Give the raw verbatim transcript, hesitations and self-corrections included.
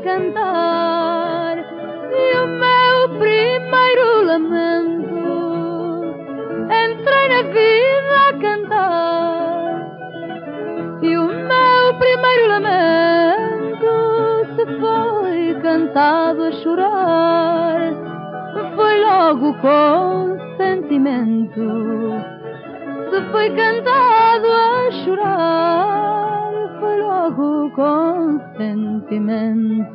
cantar, e o meu primeiro lamento, entrei na vida a cantar, e o meu primeiro lamento se foi cantado a chorar, foi logo com sentimento, se foi cantado a chorar, foi logo com sentimento.